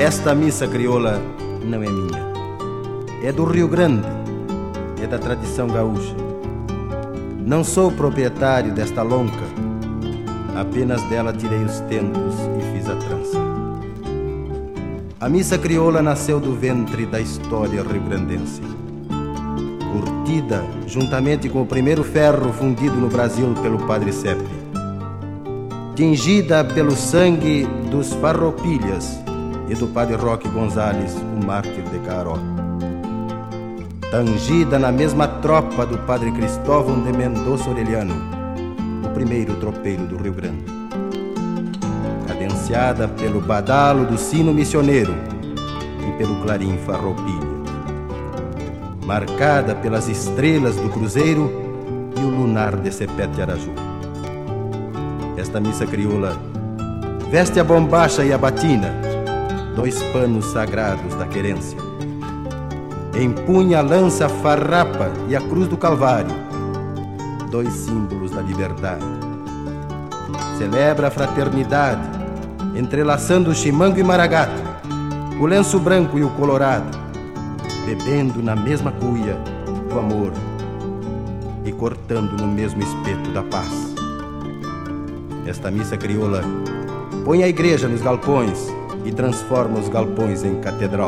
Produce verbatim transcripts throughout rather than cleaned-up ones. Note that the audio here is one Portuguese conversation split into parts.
Esta missa crioula não é minha. É do Rio Grande, é da tradição gaúcha. Não sou proprietário desta lonca, apenas dela tirei os tentos e fiz a trança. A missa crioula nasceu do ventre da história rio-grandense, curtida juntamente com o primeiro ferro fundido no Brasil pelo Padre Sepe, tingida pelo sangue dos farroupilhas e do Padre Roque Gonzales, o mártir de Caaró, tangida na mesma tropa do Padre Cristóvão de Mendonça Aureliano, o primeiro tropeiro do Rio Grande, cadenciada pelo badalo do sino missioneiro e pelo clarim farroupilha, marcada pelas estrelas do cruzeiro e o lunar de Sepete Araju. Esta missa crioula veste a bombacha e a batina, dois panos sagrados da querência. Empunha a lança farrapa e a cruz do Calvário, dois símbolos da liberdade. Celebra a fraternidade, entrelaçando o chimango e maragato, o lenço branco e o colorado, bebendo na mesma cuia o amor e cortando no mesmo espeto da paz. Esta missa crioula põe a igreja nos galpões e transforma os galpões em catedral.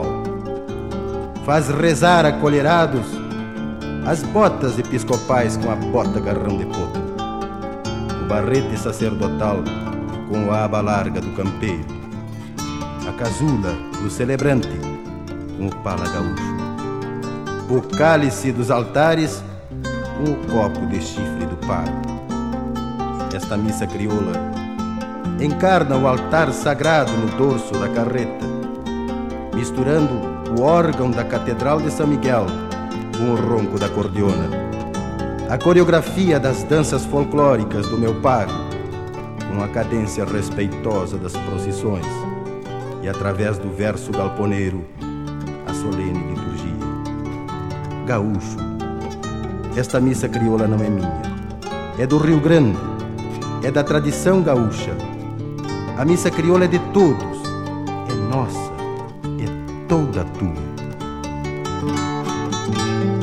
Faz rezar acolherados as botas episcopais com a bota garrão de potro, o barrete sacerdotal com a aba larga do campeiro, a casula do celebrante com o pala gaúcho, o cálice dos altares com o copo de chifre do padre. Esta missa crioula encarna o altar sagrado no dorso da carreta, misturando o órgão da Catedral de São Miguel com o ronco da cordiona, a coreografia das danças folclóricas do meu pago com a cadência respeitosa das procissões e, através do verso galponeiro, a solene liturgia. Gaúcho, esta missa crioula não é minha, é do Rio Grande, é da tradição gaúcha. A missa crioula é de todos, é nossa, é toda tua.